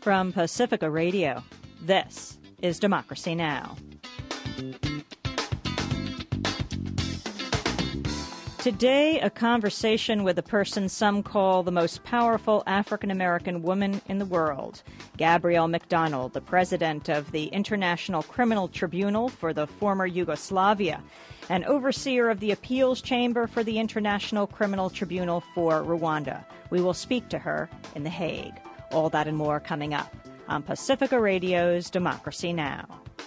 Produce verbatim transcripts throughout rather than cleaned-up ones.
From Pacifica Radio, this is Democracy Now! Today, a conversation with a person some call the most powerful African-American woman in the world, Gabrielle McDonald, the president of the International Criminal Tribunal for the former Yugoslavia, and overseer of the Appeals Chamber for the International Criminal Tribunal for Rwanda. We will speak to her in The Hague. All that and more coming up on Pacifica Radio's Democracy Now!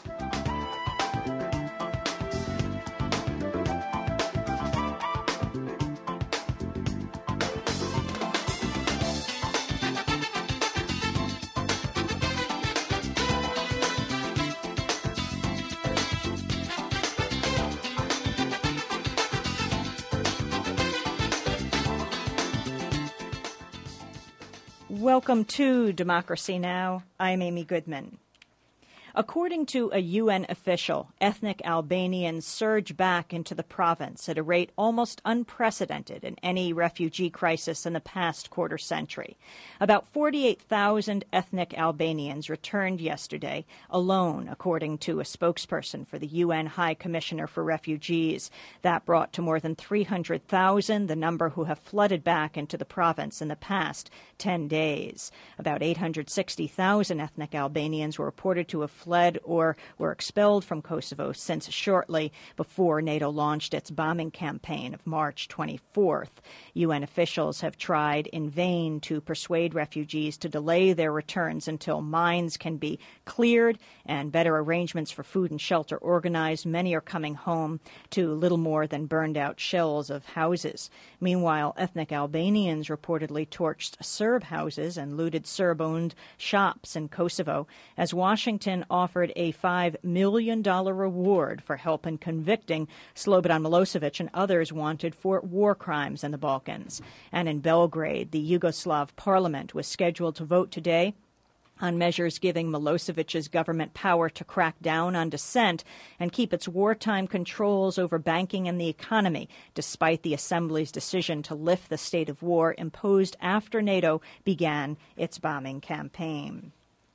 Welcome to Democracy Now! I'm Amy Goodman. According to a U N official, ethnic Albanians surge back into the province at a rate almost unprecedented in any refugee crisis in the past quarter century. About forty-eight thousand ethnic Albanians returned yesterday alone, according to a spokesperson for the U N High Commissioner for Refugees. That brought to more than three hundred thousand the number who have flooded back into the province in the past ten days. About eight hundred sixty thousand ethnic Albanians were reported to have fled or were expelled from Kosovo since shortly before NATO launched its bombing campaign of March twenty-fourth. U N officials have tried in vain to persuade refugees to delay their returns until mines can be cleared and better arrangements for food and shelter organized. Many are coming home to little more than burned-out shells of houses. Meanwhile, ethnic Albanians reportedly torched Serb houses and looted Serb-owned shops in Kosovo as Washington offered a five million dollars reward for help in convicting Slobodan Milosevic and others wanted for war crimes in the Balkans. And in Belgrade, the Yugoslav parliament was scheduled to vote today on measures giving Milosevic's government power to crack down on dissent and keep its wartime controls over banking and the economy, despite the Assembly's decision to lift the state of war imposed after NATO began its bombing campaign.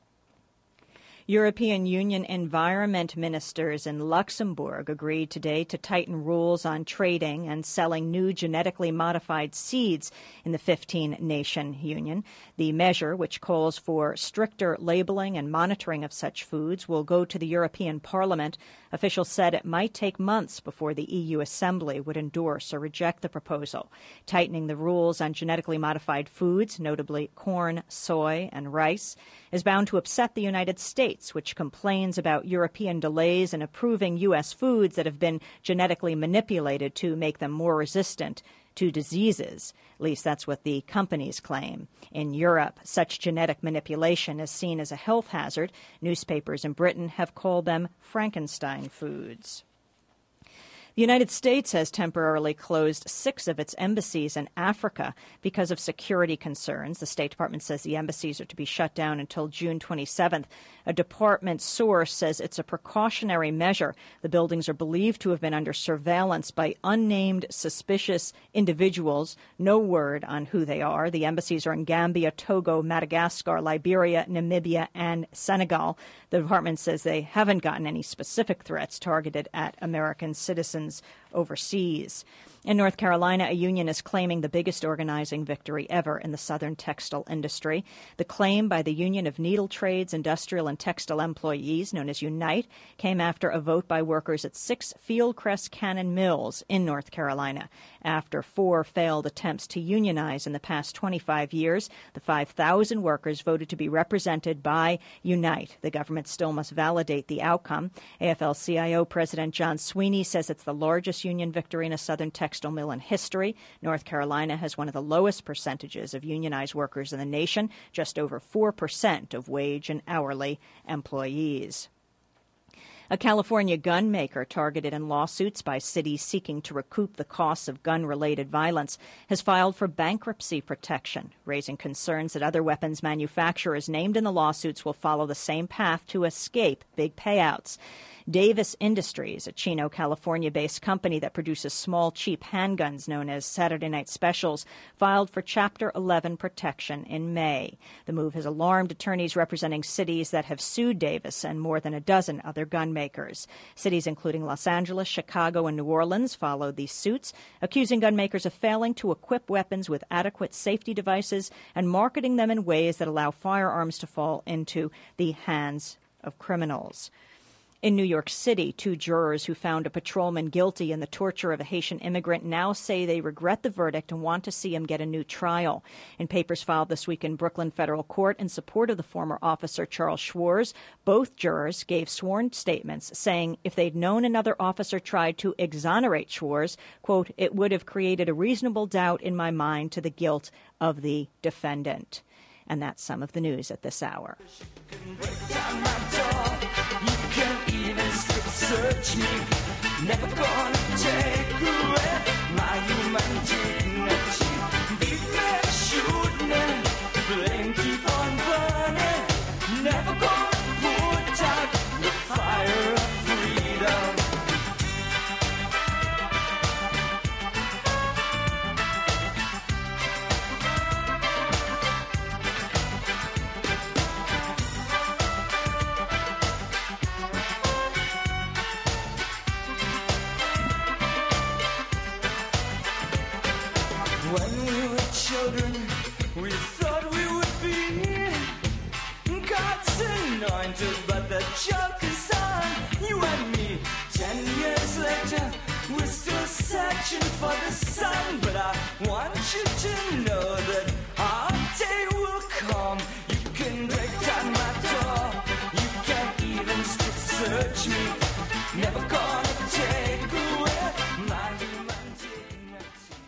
European Union environment ministers in Luxembourg agreed today to tighten rules on trading and selling new genetically modified seeds in the fifteen-nation union. The measure, which calls for stricter labeling and monitoring of such foods, will go to the European Parliament. Officials said it might take months before the E U Assembly would endorse or reject the proposal. Tightening the rules on genetically modified foods, notably corn, soy, and rice, is bound to upset the United States, which complains about European delays in approving U S foods that have been genetically manipulated to make them more resistant to diseases. At least that's what the companies claim. In Europe, such genetic manipulation is seen as a health hazard. Newspapers in Britain have called them Frankenstein foods. The United States has temporarily closed six of its embassies in Africa because of security concerns. The State Department says the embassies are to be shut down until June twenty-seventh. A department source says it's a precautionary measure. The buildings are believed to have been under surveillance by unnamed suspicious individuals. No word on who they are. The embassies are in Gambia, Togo, Madagascar, Liberia, Namibia, and Senegal. The department says they haven't gotten any specific threats targeted at American citizens overseas. In North Carolina, a union is claiming the biggest organizing victory ever in the southern textile industry. The claim by the Union of Needle Trades, Industrial, and Textile Employees, known as UNITE, came after a vote by workers at six Fieldcrest Cannon mills in North Carolina. After four failed attempts to unionize in the past twenty-five years, the five thousand workers voted to be represented by UNITE. The government still must validate the outcome. A F L C I O President John Sweeney says it's the largest union victory in a southern textile mill in history. North Carolina has one of the lowest percentages of unionized workers in the nation, just over four percent of wage and hourly employees. A California gun maker targeted in lawsuits by cities seeking to recoup the costs of gun-related violence has filed for bankruptcy protection, raising concerns that other weapons manufacturers named in the lawsuits will follow the same path to escape big payouts. Davis Industries, a Chino, California-based company that produces small, cheap handguns known as Saturday Night Specials, filed for Chapter eleven protection in May. The move has alarmed attorneys representing cities that have sued Davis and more than a dozen other gun makers. Cities including Los Angeles, Chicago, and New Orleans followed these suits, accusing gun makers of failing to equip weapons with adequate safety devices and marketing them in ways that allow firearms to fall into the hands of criminals. In New York City, two jurors who found a patrolman guilty in the torture of a Haitian immigrant now say they regret the verdict and want to see him get a new trial. In papers filed this week in Brooklyn federal court in support of the former officer Charles Schwarz, both jurors gave sworn statements saying if they'd known another officer tried to exonerate Schwarz, quote, it would have created a reasonable doubt in my mind to the guilt of the defendant. And that's some of the news at this hour. Search me, never gonna take away my human dignity. Be fair, shoot me, flame keep on burning, never gonna put out the fire of freedom. When we were children, we thought we would be God's anointed, but the joke is on you and me. Ten years later, we're still searching for the sun, but I want you to know that our day will come. You can break down my door, you can't even strip search me, never gonna take away my human dignity.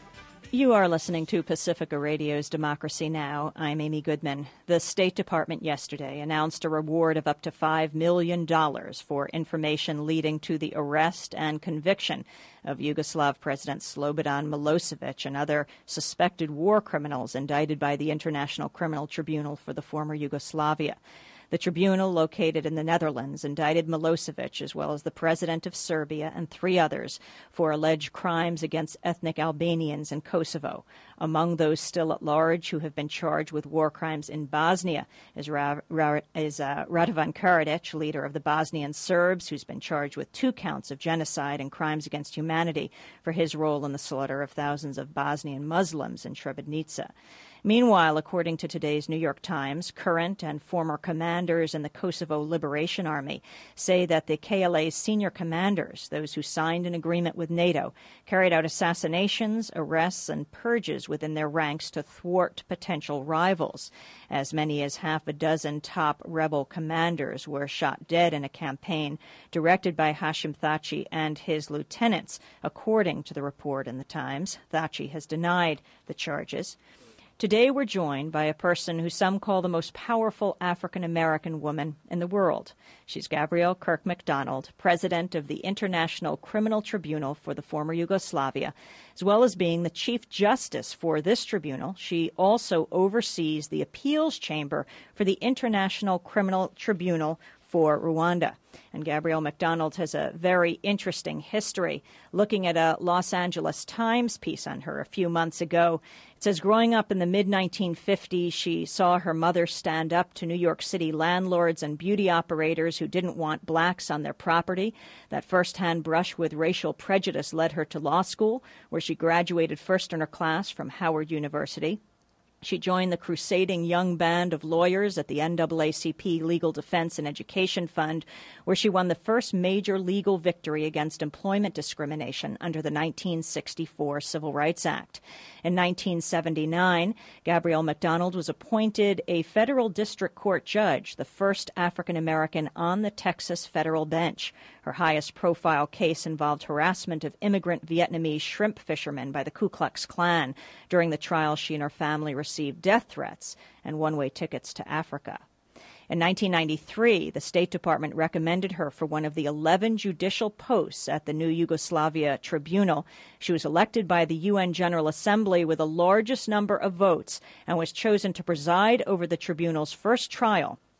You are listening to Pacifica Radio's Democracy Now! I'm Amy Goodman. The State Department yesterday announced a reward of up to five million dollars for information leading to the arrest and conviction of Yugoslav President Slobodan Milosevic and other suspected war criminals indicted by the International Criminal Tribunal for the former Yugoslavia. The tribunal, located in the Netherlands, indicted Milosevic, as well as the president of Serbia and three others, for alleged crimes against ethnic Albanians in Kosovo. Among those still at large who have been charged with war crimes in Bosnia is, Ra- Ra- is uh, Radovan Karadzic, leader of the Bosnian Serbs, who's been charged with two counts of genocide and crimes against humanity for his role in the slaughter of thousands of Bosnian Muslims in Srebrenica. Meanwhile, according to today's New York Times, current and former commanders in the Kosovo Liberation Army say that the K L A's senior commanders, those who signed an agreement with NATO, carried out assassinations, arrests, and purges within their ranks to thwart potential rivals. As many as half a dozen top rebel commanders were shot dead in a campaign directed by Hashim Thaci and his lieutenants, according to the report in the Times. Thaci has denied the charges. Today we're joined by a person who some call the most powerful African-American woman in the world. She's Gabrielle Kirk McDonald, president of the International Criminal Tribunal for the former Yugoslavia. As well as being the chief justice for this tribunal, she also oversees the appeals chamber for the International Criminal Tribunal for Rwanda. And Gabrielle McDonald has a very interesting history. Looking at a Los Angeles Times piece on her a few months ago, it says growing up in the mid nineteen fifties, she saw her mother stand up to New York City landlords and beauty operators who didn't want blacks on their property. That first-hand brush with racial prejudice led her to law school, where she graduated first in her class from Howard University. She joined the crusading young band of lawyers at the N double A C P Legal Defense and Education Fund, where she won the first major legal victory against employment discrimination under the nineteen sixty-four Civil Rights Act. In nineteen seventy-nine, Gabrielle McDonald was appointed a federal district court judge, the first African-American on the Texas federal bench. Her highest-profile case involved harassment of immigrant Vietnamese shrimp fishermen by the Ku Klux Klan. During the trial, she and her family received death threats and one-way tickets to Africa. In nineteen ninety-three, the State Department recommended her for one of the eleven judicial posts at the new Yugoslavia Tribunal. She was elected by the U N General Assembly with the largest number of votes and was chosen to preside over the tribunal's first trial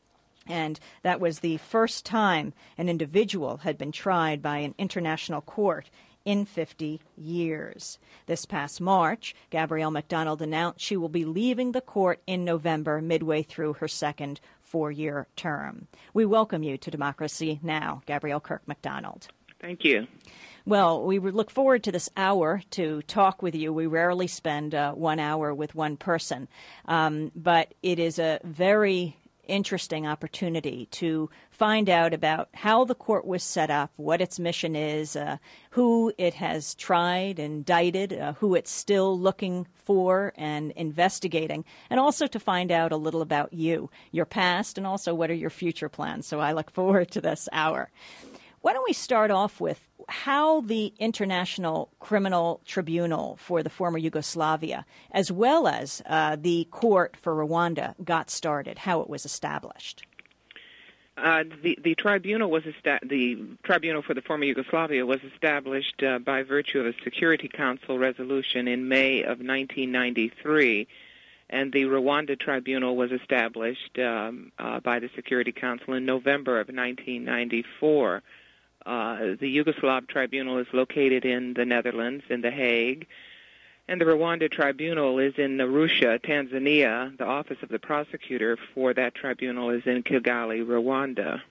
And that was the first time an individual had been tried by an international court in fifty years. This past March, Gabrielle McDonald announced she will be leaving the court in November, midway through her second four-year term. We welcome you to Democracy Now!, Gabrielle Kirk McDonald. Thank you. Well, we look forward to this hour to talk with you. We rarely spend uh, one hour with one person, um, but it is a very interesting opportunity to find out about how the court was set up, what its mission is, uh, who it has tried, indicted, uh, who it's still looking for and investigating, and also to find out a little about you, your past, and also what are your future plans. So I look forward to this hour. Why don't we start off with how the International Criminal Tribunal for the former Yugoslavia, as well as uh, the Court for Rwanda, got started, how it was established? Uh, the the tribunal was esta- the tribunal for the former Yugoslavia was established uh, by virtue of a Security Council resolution in May of nineteen ninety-three, and the Rwanda tribunal was established um, uh, by the Security Council in November of nineteen ninety-four. Uh, the Yugoslav tribunal is located in the Netherlands, in The Hague, and the Rwanda tribunal is in Arusha, Tanzania. The office of the prosecutor for that tribunal is in Kigali, Rwanda.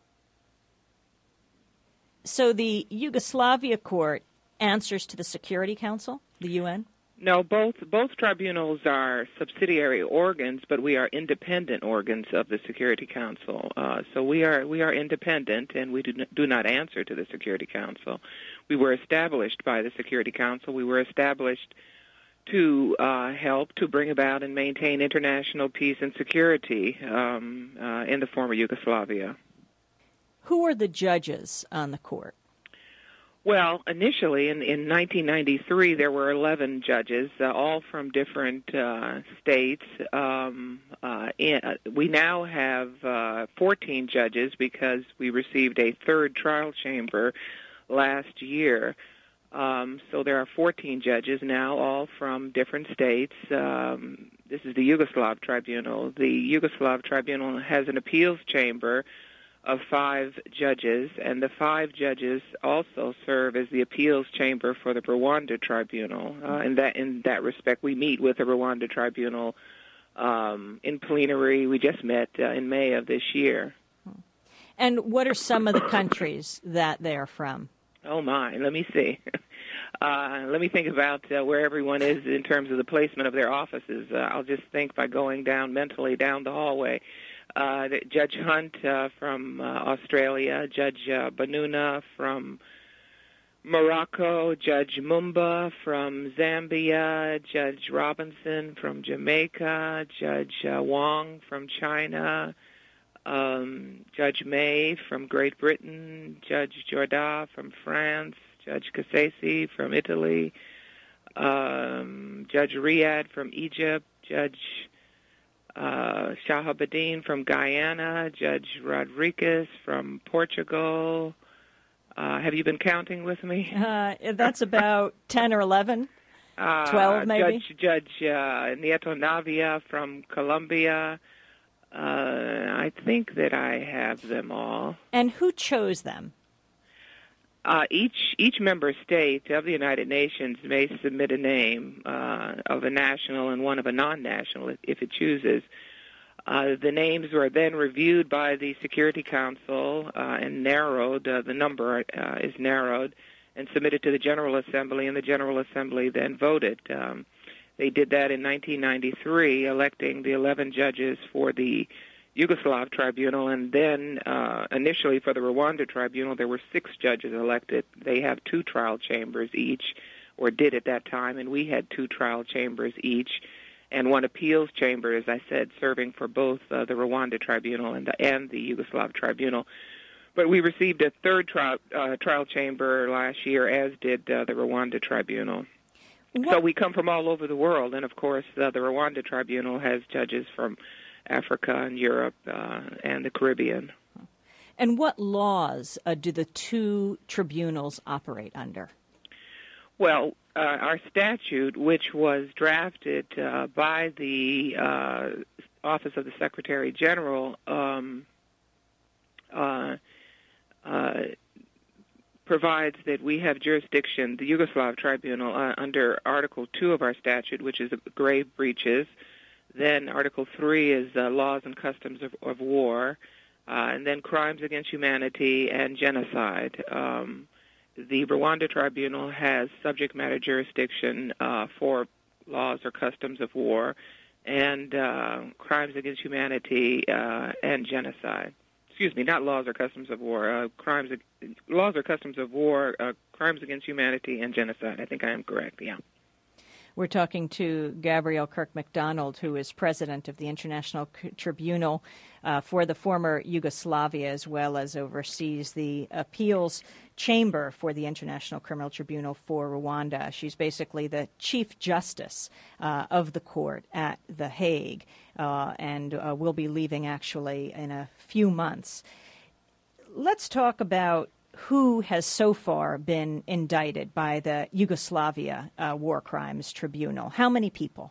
So the Yugoslavia court answers to the Security Council, the U N? No, both both tribunals are subsidiary organs, but we are independent organs of the Security Council. Uh, so we are we are independent, and we do not, do not answer to the Security Council. We were established by the Security Council. We were established to uh, help to bring about and maintain international peace and security um, uh, in the former Yugoslavia. Who are the judges on the court? Well, initially in, in nineteen ninety-three, there were eleven judges, uh, all from different uh, states. Um, uh, in, uh, we now have uh, fourteen judges because we received a third trial chamber last year. Um, so there are fourteen judges now, all from different states. Um, this is the Yugoslav Tribunal. The Yugoslav Tribunal has an appeals chamber of five judges, and the five judges also serve as the appeals chamber for the Rwanda Tribunal. Uh, in that in that respect, we meet with the Rwanda Tribunal um, in plenary. We just met uh, in May of this year. And what are some of the countries that they are from? Oh, my. Let me see. Uh, let me think about uh, where everyone is in terms of the placement of their offices. Uh, I'll just think by going down mentally down the hallway. Uh, Judge Hunt uh, from uh, Australia, Judge uh, Banuna from Morocco, Judge Mumba from Zambia, Judge Robinson from Jamaica, Judge uh, Wong from China, um, Judge May from Great Britain, Judge Jorda from France, Judge Cassesi from Italy, um, Judge Riyad from Egypt, Judge Uh, Shahabadin from Guyana, Judge Rodriguez from Portugal. Uh, have you been counting with me? Uh, that's about ten or eleven, uh, twelve maybe. Judge Judge uh, Nieto Navia from Colombia. Uh, I think that I have them all. And who chose them? Uh, each each member state of the United Nations may submit a name uh, of a national and one of a non-national if, if it chooses. Uh, the names were then reviewed by the Security Council uh, and narrowed. Uh, the number uh, is narrowed and submitted to the General Assembly, and the General Assembly then voted. Um, they did that in nineteen ninety-three, electing the eleven judges for the Yugoslav Tribunal, and then uh, initially for the Rwanda Tribunal, there were six judges elected. They have two trial chambers each, or did at that time, and we had two trial chambers each, and one appeals chamber, as I said, serving for both uh, the Rwanda Tribunal and the, and the Yugoslav Tribunal. But we received a third trial, uh, trial chamber last year, as did uh, the Rwanda Tribunal. What? So we come from all over the world, and of course uh, the Rwanda Tribunal has judges from Africa and Europe uh, and the Caribbean. And what laws uh, do the two tribunals operate under? Well, uh, our statute, which was drafted uh, by the uh, Office of the Secretary General, um, uh, uh, provides that we have jurisdiction, the Yugoslav Tribunal, uh, under Article two of our statute, which is grave breaches. Then Article three is uh, laws and customs of, of war, uh, and then crimes against humanity and genocide. Um, the Rwanda Tribunal has subject matter jurisdiction uh, for laws or customs of war and uh, crimes against humanity uh, and genocide. Excuse me, not laws or customs of war, uh, crimes, laws or customs of war, uh, crimes against humanity and genocide. I think I am correct, yeah. We're talking to Gabrielle Kirk-McDonald, who is president of the International Tribunal uh, for the former Yugoslavia, as well as oversees the appeals chamber for the International Criminal Tribunal for Rwanda. She's basically the chief justice uh, of the court at The Hague, uh, and uh, will be leaving actually in a few months. Let's talk about who has so far been indicted by the Yugoslavia uh, War Crimes Tribunal. How many people?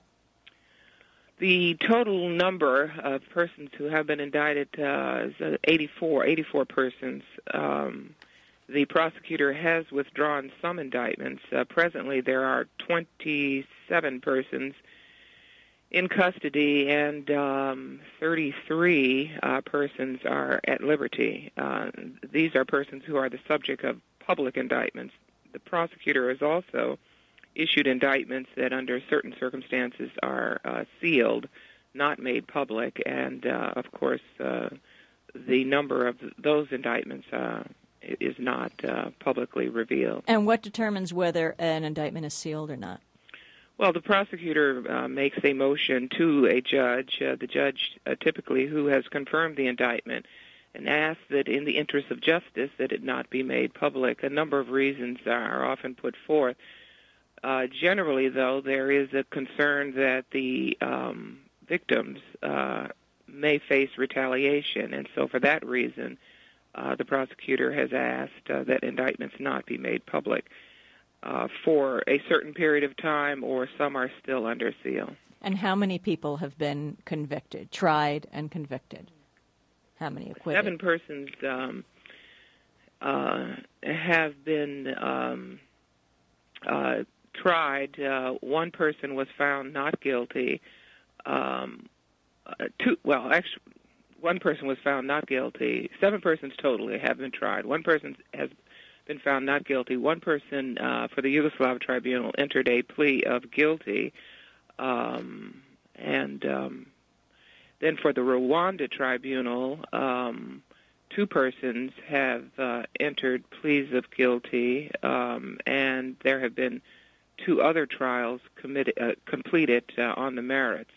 The total number of persons who have been indicted uh, is eighty-four, eighty-four persons. Um, the prosecutor has withdrawn some indictments. Uh, presently, there are twenty-seven persons in custody, and um, thirty-three uh, persons are at liberty. Uh, these are persons who are the subject of public indictments. The prosecutor has also issued indictments that under certain circumstances are uh, sealed, not made public, and uh, of course uh, the number of those indictments uh, is not uh, publicly revealed. And what determines whether an indictment is sealed or not? Well, the prosecutor uh, makes a motion to a judge, uh, the judge uh, typically who has confirmed the indictment, and asks that in the interest of justice that it not be made public. A number of reasons are often put forth. Uh, generally, though, there is a concern that the um, victims uh, may face retaliation, and so for that reason, uh, the prosecutor has asked uh, that indictments not be made public uh, for a certain period of time, or some are still under seal. And how many people have been convicted, tried and convicted? How many acquitted? Seven persons um, uh, have been um, uh, tried. Uh, one person was found not guilty. Um, uh, two, well, actually, one person was found not guilty. Seven persons totally have been tried. One person has been found not guilty. One person uh, for the Yugoslav Tribunal entered a plea of guilty, um, and um, then for the Rwanda Tribunal, um, two persons have uh, entered pleas of guilty, um, and there have been two other trials committed, uh, completed uh, on the merits.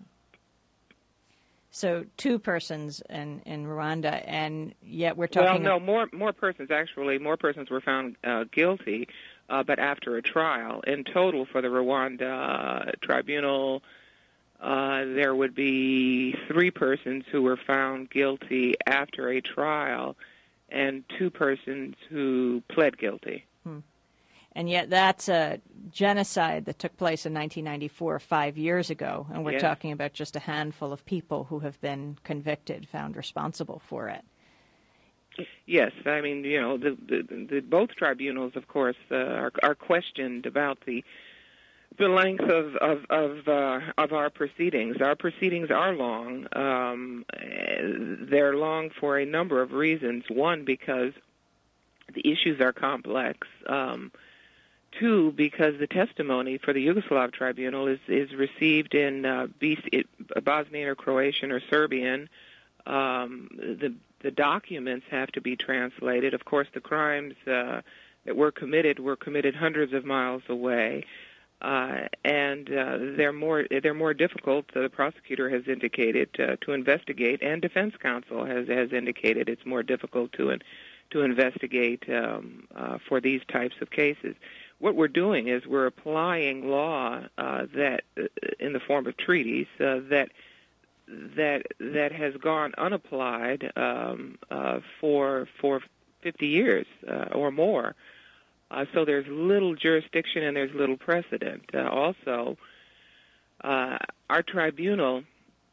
So two persons in, in Rwanda, and yet we're talking... Well, no, more more persons, actually. More persons were found uh, guilty, uh, but after a trial. In total, for the Rwanda uh, Tribunal, uh, there would be three persons who were found guilty after a trial, and two persons who pled guilty. Hmm. And yet that's a genocide that took place in nineteen ninety-four, five years ago, and we're yes. talking about just a handful of people who have been convicted, found responsible for it. Yes, I mean, you know, the, the, the both tribunals, of course, uh, are, are questioned about the the length of of of, uh, of our proceedings. Our proceedings are long. Um, they're long for a number of reasons. One, because the issues are complex. Um, Two, because the testimony for the Yugoslav Tribunal is, is received in uh, B C, Bosnian or Croatian or Serbian. Um, the the documents have to be translated. Of course, the crimes uh, that were committed were committed hundreds of miles away, uh, and uh, they're more they're more difficult. Uh, the prosecutor has indicated uh, to investigate, and defense counsel has has indicated it's more difficult to to investigate um, uh, for these types of cases. What we're doing is we're applying law uh, that, uh, in the form of treaties, uh, that that that has gone unapplied um, uh, for for fifty years uh, or more. Uh, so there's little jurisdiction and there's little precedent. Uh, also, uh, our tribunal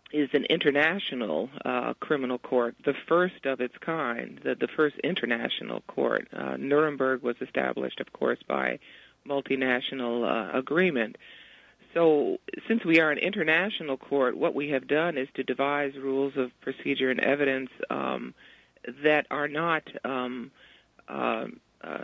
is an international uh, criminal court, the first of its kind, the, the first international court. Uh, Nuremberg was established, of course, by multinational uh, agreement. So since we are an international court, what we have done is to devise rules of procedure and evidence um, that are not um, uh, uh,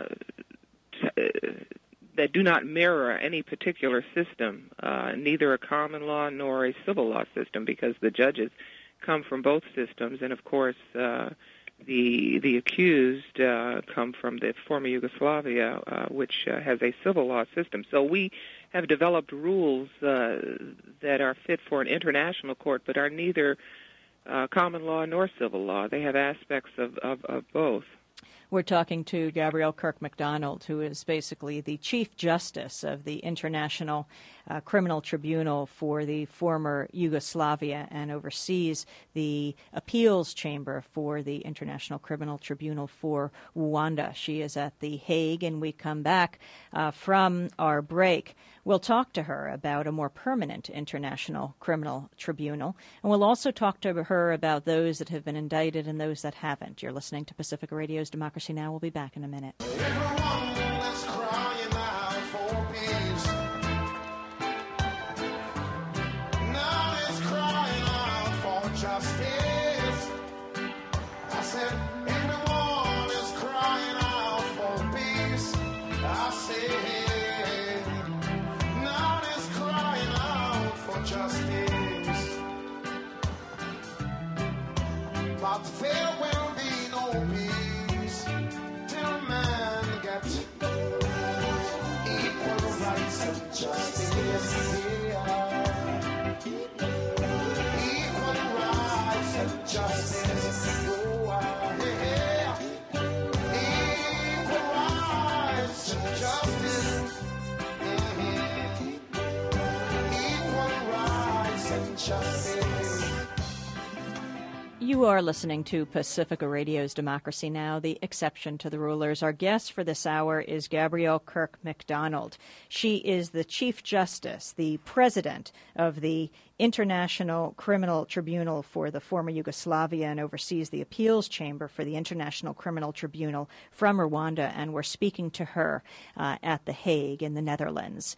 that do not mirror any particular system, uh, neither a common law nor a civil law system, because the judges come from both systems, and of course uh, the the accused uh, come from the former Yugoslavia, uh, which uh, has a civil law system. So we have developed rules uh, that are fit for an international court, but are neither uh, common law nor civil law. They have aspects of, of, of both. We're talking to Gabrielle Kirk McDonald, who is basically the Chief Justice of the International uh, Criminal Tribunal for the former Yugoslavia and oversees the appeals chamber for the International Criminal Tribunal for Rwanda. She is at The Hague, and we come back uh, from our break. We'll talk to her about a more permanent International Criminal Tribunal, and we'll also talk to her about those that have been indicted and those that haven't. You're listening to Pacifica Radio's Democracy Now! We'll be back in a minute. Everyone is crying out for peace. None is crying out for justice. I said, everyone is crying out for peace. I said, none is crying out for justice. But there will be no peace till man gets equal rights and justice. Yeah. Equal rights and justice. Oh, uh, yeah. Equal rights and justice. Mm-hmm. Equal rights and justice. You are listening to Pacifica Radio's Democracy Now!, the exception to the rulers. Our guest for this hour is Gabrielle Kirk McDonald. She is the Chief Justice, the President of the International Criminal Tribunal for the former Yugoslavia, and oversees the appeals chamber for the International Criminal Tribunal from Rwanda, and we're speaking to her uh, at The Hague in the Netherlands.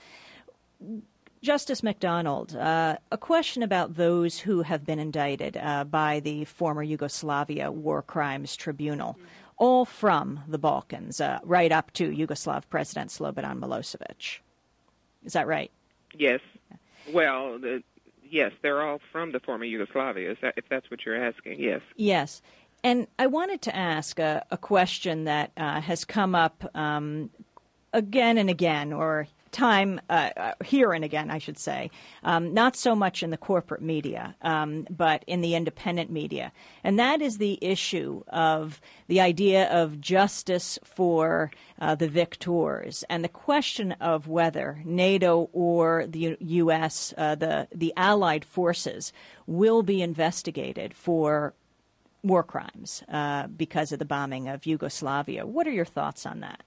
Justice McDonald, uh, a question about those who have been indicted uh, by the former Yugoslavia War Crimes Tribunal, all from the Balkans, uh, right up to Yugoslav President Slobodan Milosevic. Is that right? Yes. Well, the, yes, they're all from the former Yugoslavia, if, that, if that's what you're asking, yes. Yes. And I wanted to ask a, a question that uh, has come up um, again and again, or time uh, here and again, I should say, um, not so much in the corporate media, um, but in the independent media. And that is the issue of the idea of justice for uh, the victors, and the question of whether NATO or the U S, uh, the, the allied forces, will be investigated for war crimes uh, because of the bombing of Yugoslavia. What are your thoughts on that?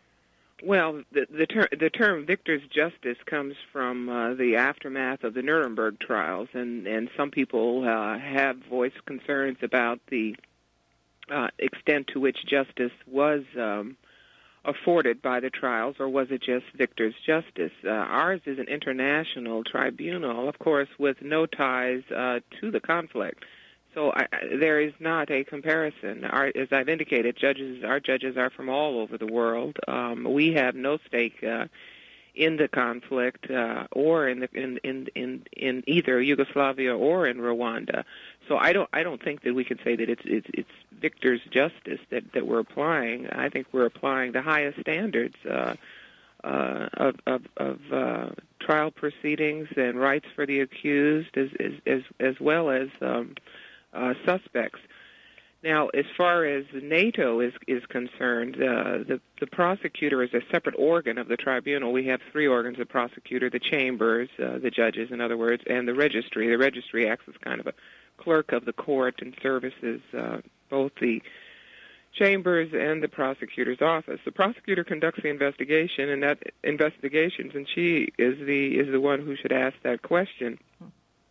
Well, the the, ter- the term victor's justice comes from uh, the aftermath of the Nuremberg trials, and, and some people uh, have voiced concerns about the uh, extent to which justice was um, afforded by the trials, or was it just victor's justice? Uh, ours is an international tribunal, of course, with no ties uh, to the conflict. So I, there is not a comparison. Our, as I've indicated, judges, our judges are from all over the world. Um, we have no stake uh, in the conflict uh, or in, the, in, in in in either Yugoslavia or in Rwanda. So I don't I don't think that we can say that it's it's, it's victor's justice that, that we're applying. I think we're applying the highest standards uh, uh, of of, of uh, trial proceedings and rights for the accused, as as as, as well as Um, Uh, suspects. Now, as far as NATO is is concerned, uh, the the prosecutor is a separate organ of the tribunal. We have three organs: the prosecutor, the chambers, uh, the judges, in other words, and the registry. The registry acts as kind of a clerk of the court and services uh, both the chambers and the prosecutor's office. The prosecutor conducts the investigation, and that investigations, and she is the is the one who should ask that question.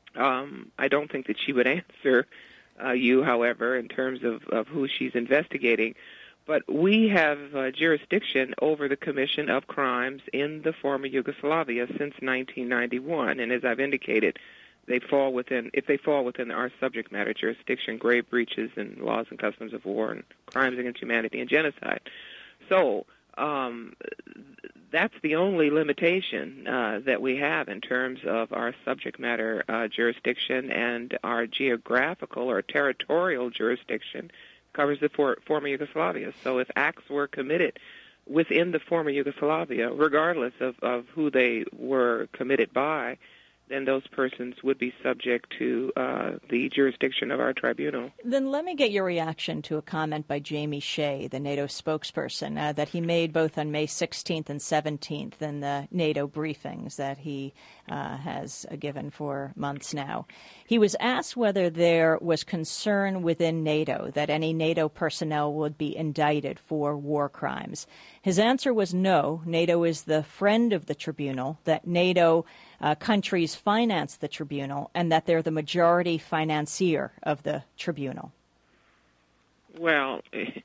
Um, I don't think that she would answer uh, you, however, in terms of, of who she's investigating. But we have uh, jurisdiction over the commission of crimes in the former Yugoslavia since nineteen ninety-one, and as I've indicated, they fall within, if they fall within our subject matter jurisdiction, grave breaches and laws and customs of war and crimes against humanity and genocide. So um, that's the only limitation uh, that we have in terms of our subject matter uh, jurisdiction, and our geographical or territorial jurisdiction covers the for, former Yugoslavia. So if acts were committed within the former Yugoslavia, regardless of, of who they were committed by, then those persons would be subject to uh, the jurisdiction of our tribunal. Then let me get your reaction to a comment by Jamie Shea, the NATO spokesperson, uh, that he made both on May sixteenth and seventeenth in the NATO briefings that he uh, has uh, given for months now. He was asked whether there was concern within NATO that any NATO personnel would be indicted for war crimes. His answer was no. NATO is the friend of the tribunal, that NATO Uh, countries finance the tribunal, and that they're the majority financier of the tribunal. Well,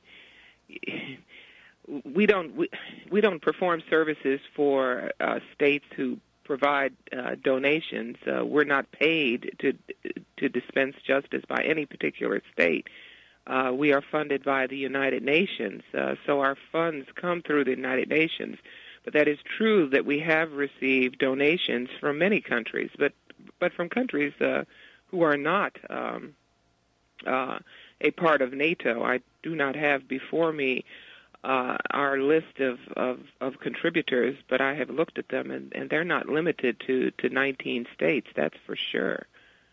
we don't we, we don't perform services for uh, states who provide uh, donations. Uh, we're not paid to to dispense justice by any particular state. Uh, we are funded by the United Nations, uh, so our funds come through the United Nations. But that is true that we have received donations from many countries, but but from countries uh, who are not um, uh, a part of NATO. I do not have before me uh, our list of, of, of contributors, but I have looked at them, and, and they're not limited to, to nineteen states, that's for sure.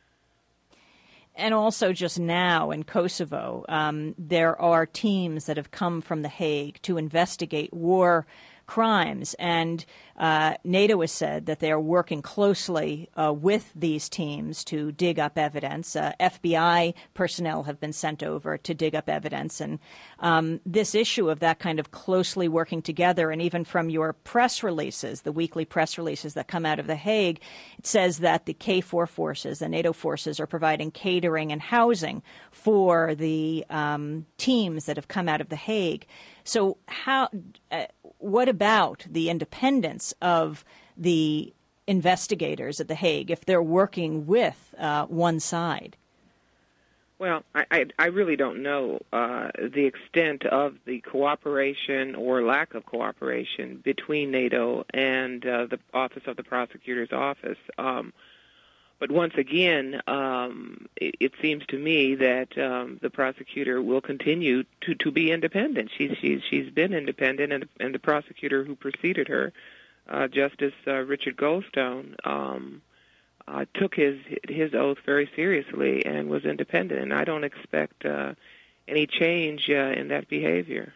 And also just now in Kosovo, um, there are teams that have come from The Hague to investigate war crimes, and uh, NATO has said that they are working closely uh, with these teams to dig up evidence. Uh, F B I personnel have been sent over to dig up evidence, and um, this issue of that kind of closely working together, and even from your press releases, the weekly press releases that come out of The Hague, it says that the K four forces, the NATO forces, are providing catering and housing for the um, teams that have come out of The Hague. So how, uh, what about the independence of the investigators at The Hague if they're working with uh, one side? Well, I, I, I really don't know uh, the extent of the cooperation or lack of cooperation between NATO and uh, the Office of the Prosecutor's Office. Um, But once again, um, it, it seems to me that um, the prosecutor will continue to, to be independent. She's she's she's been independent, and, and the prosecutor who preceded her, uh, Justice uh, Richard Goldstone, um, uh, took his his oath very seriously and was independent. And I don't expect uh, any change uh, in that behavior.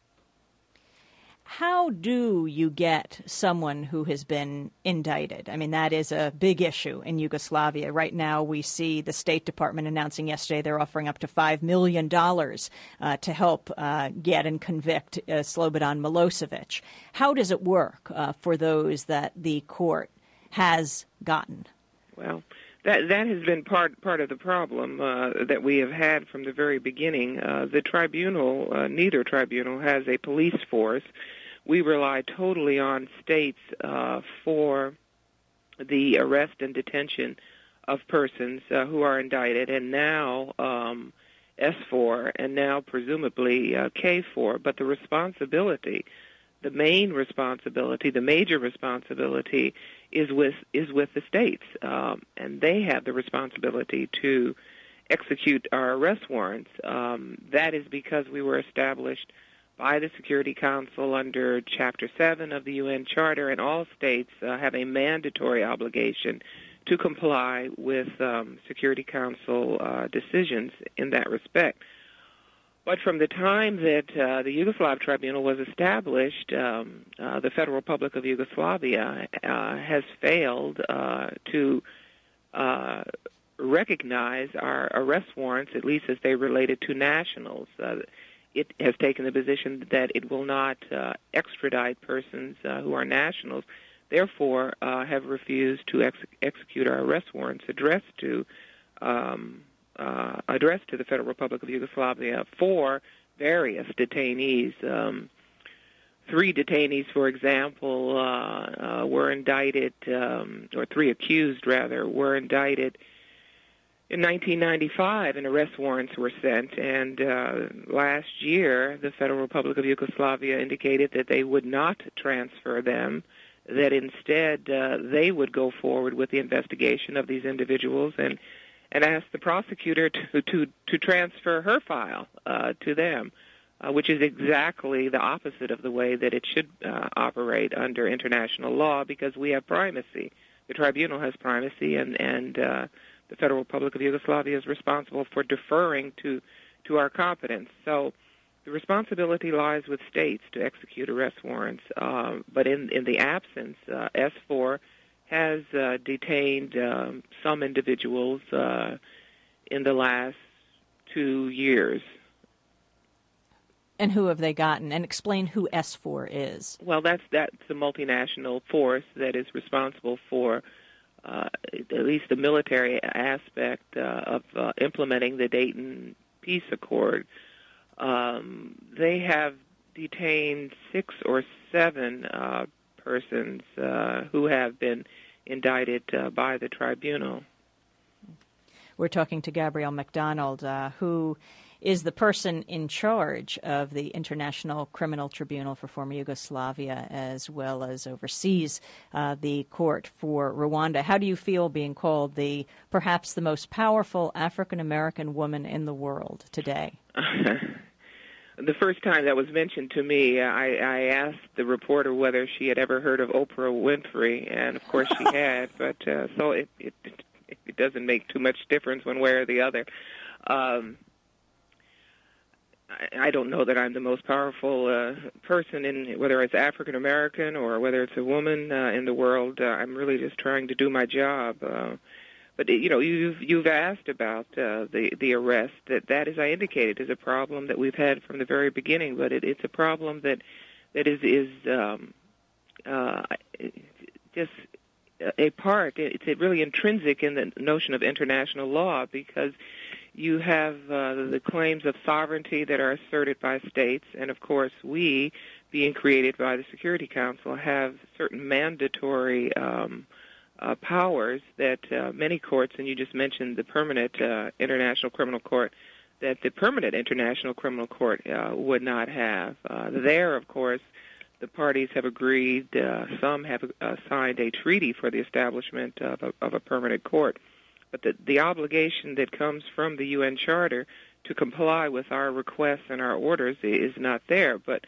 How do you get someone who has been indicted? I mean, that is a big issue in Yugoslavia. Right now, we see the State Department announcing yesterday they're offering up to five million dollars uh, to help uh, get and convict uh, Slobodan Milosevic. How does it work uh, for those that the court has gotten? Well, that that has been part part of the problem uh, that we have had from the very beginning. Uh, the tribunal, uh, neither tribunal, has a police force. We rely totally on states uh, for the arrest and detention of persons uh, who are indicted, and now um, S four, and now presumably uh, K four. But the responsibility, the main responsibility, the major responsibility is with is with the states, um, and they have the responsibility to execute our arrest warrants. Um, that is because we were established by the Security Council under Chapter seven of the U N Charter, and all states uh, have a mandatory obligation to comply with um, Security Council uh, decisions in that respect. But from the time that uh, the Yugoslav Tribunal was established, um, uh, the Federal Republic of Yugoslavia uh, has failed uh, to uh, recognize our arrest warrants, at least as they related to nationals. Uh, it has taken the position that it will not uh, extradite persons uh, who are nationals therefore uh, have refused to ex- execute our arrest warrants addressed to um, uh, addressed to the Federal Republic of Yugoslavia for various detainees. Um, three detainees, for example, uh, uh, were indicted, um, or three accused, rather, were indicted in nineteen ninety-five, and arrest warrants were sent. And uh, last year, the Federal Republic of Yugoslavia indicated that they would not transfer them, that instead uh, they would go forward with the investigation of these individuals and and ask the prosecutor to to, to transfer her file uh, to them, uh, which is exactly the opposite of the way that it should uh, operate under international law, because we have primacy. The tribunal has primacy, and and uh, the Federal Republic of Yugoslavia is responsible for deferring to, to our competence. So the responsibility lies with states to execute arrest warrants. Uh, but in, in the absence, uh, S four has uh, detained um, some individuals uh, in the last two years. And who have they gotten? And explain who S four is. Well, that's that's a multinational force that is responsible for Uh, at least the military aspect uh, of uh, implementing the Dayton Peace Accord. Um, they have detained six or seven uh, persons uh, who have been indicted uh, by the tribunal. We're talking to Gabrielle McDonald, uh, who is the person in charge of the International Criminal Tribunal for former Yugoslavia, as well as oversees uh, the court for Rwanda. How do you feel being called the perhaps the most powerful African-American woman in the world today? The first time that was mentioned to me, I, I asked the reporter whether she had ever heard of Oprah Winfrey, and of course she had, but uh, so it, it, it doesn't make too much difference one way or the other. Um, I don't know that I'm the most powerful uh, person, in whether it's African American or whether it's a woman uh, in the world. Uh, I'm really just trying to do my job. Uh, but you know, you've you've asked about uh, the the arrest. That that, as I indicated, is a problem that we've had from the very beginning. But it, it's a problem that that is is um, uh, just a part. It's really intrinsic in the notion of international law, because you have uh, the claims of sovereignty that are asserted by states, and of course we, being created by the Security Council, have certain mandatory um, uh, powers that uh, many courts, and you just mentioned the permanent uh, International Criminal Court, that the permanent International Criminal Court uh, would not have. Uh, there, of course, the parties have agreed, uh, some have uh, signed a treaty for the establishment of a, of a permanent court. But the, the obligation that comes from the U N Charter to comply with our requests and our orders is not there. But